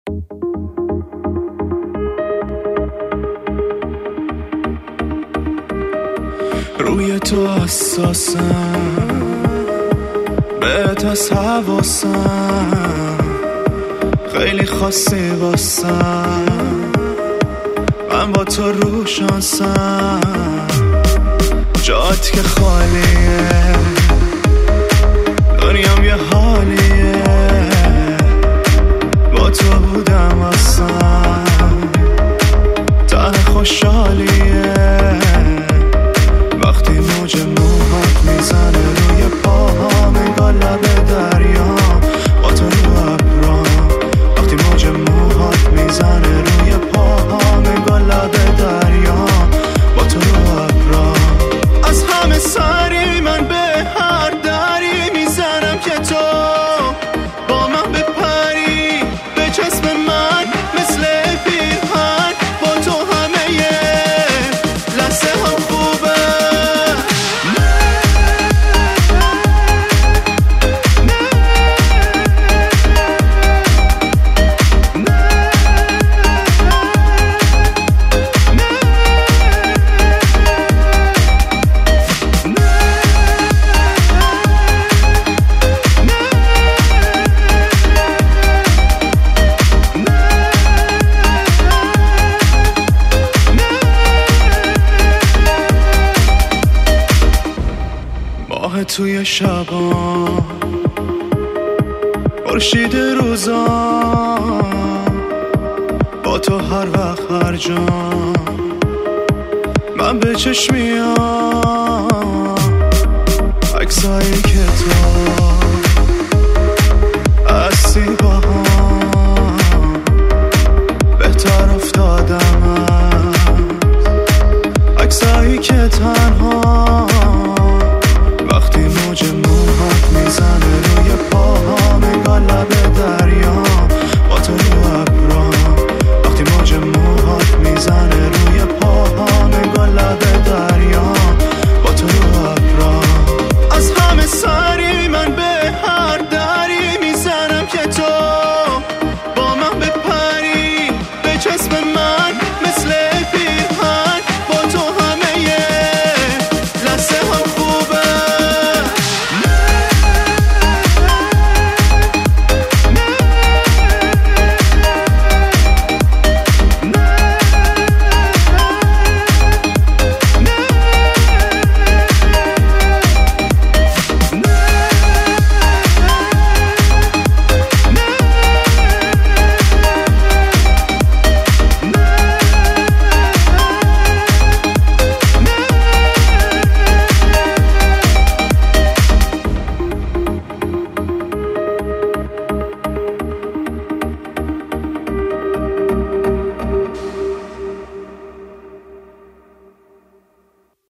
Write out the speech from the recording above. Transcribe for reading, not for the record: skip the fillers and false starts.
روی تو حساسم، بهت از حواسم، خیلی خاصی واسم، من با تو رو شانسم، جات که خالیه، دنیام یه حالیه، با تو بودم واسم، ته خوشحالیه، وقتی موج موهات میزنه روی پاهام انگار لب دریام، با تو رو ابرام، وقتی موج موهات میزنه روی پاهام انگار لب دریام، با تو رو ابرام، از همه سری من به هر دری میزنم که تو با من بپری، به چسب من مثل پیرهن، با تو همه یه لحظه هم خوبه. ماه توی شبان، خورشید روزان، با تو هر وقت هر جا من به چشمیام، عکسایی که تو هستی با هم بهتر افتادم، عکسایی که